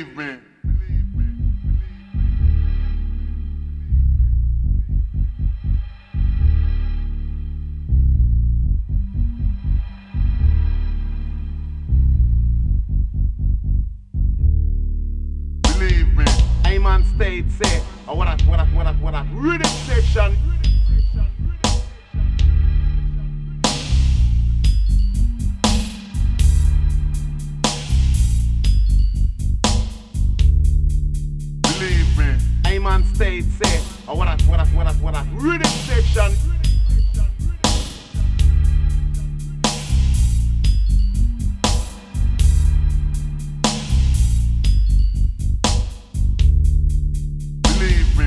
Believe me. Believe me. I'm on stage, say, what a rhythm section. Believe me. I'm on stage, say, what a rhythm section. Believe me.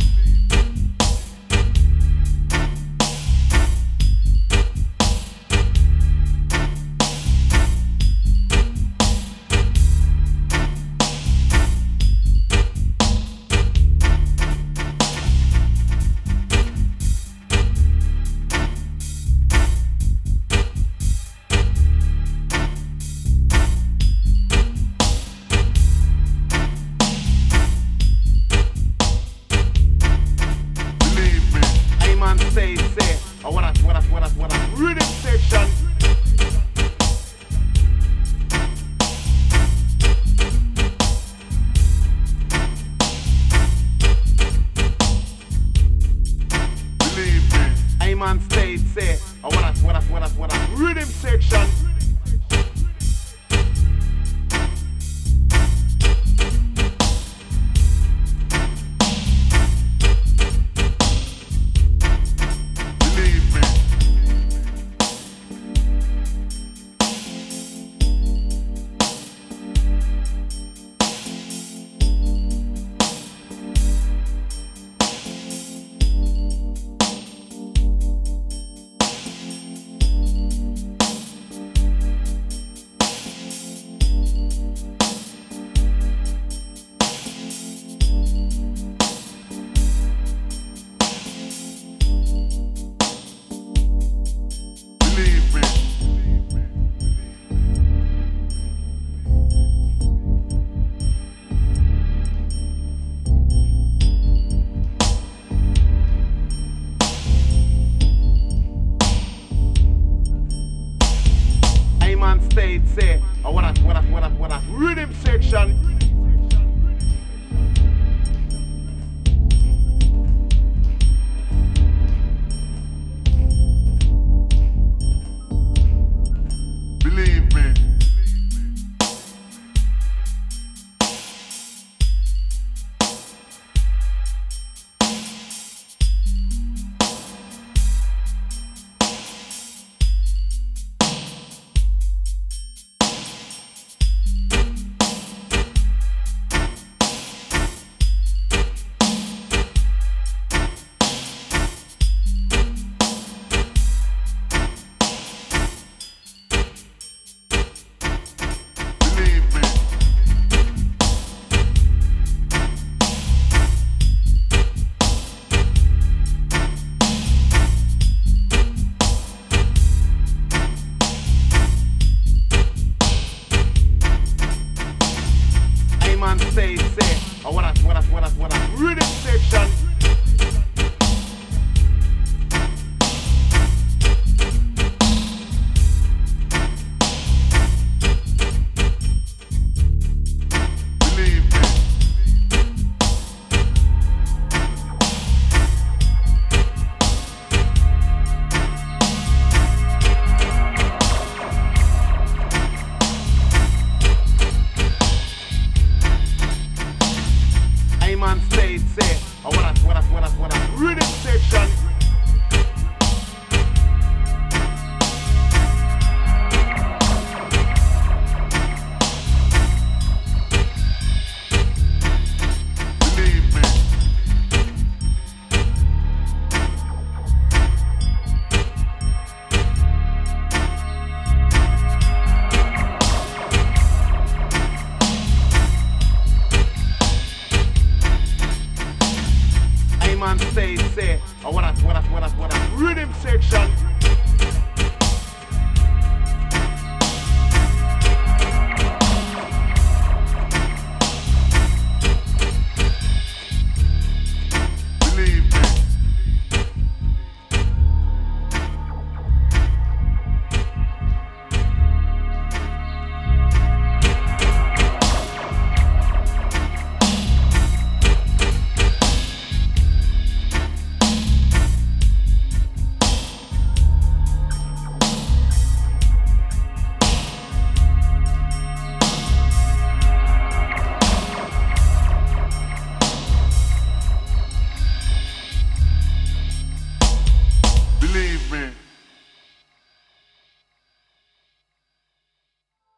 Believe me. I'm on stage, say, what a rhythm section. Believe me. I'm on stage, say, what a rhythm section. Believe me. Believe me. I'm on stage, say, what a rhythm section. Believe me. Believe me. I'm on stage, say, what a rhythm section.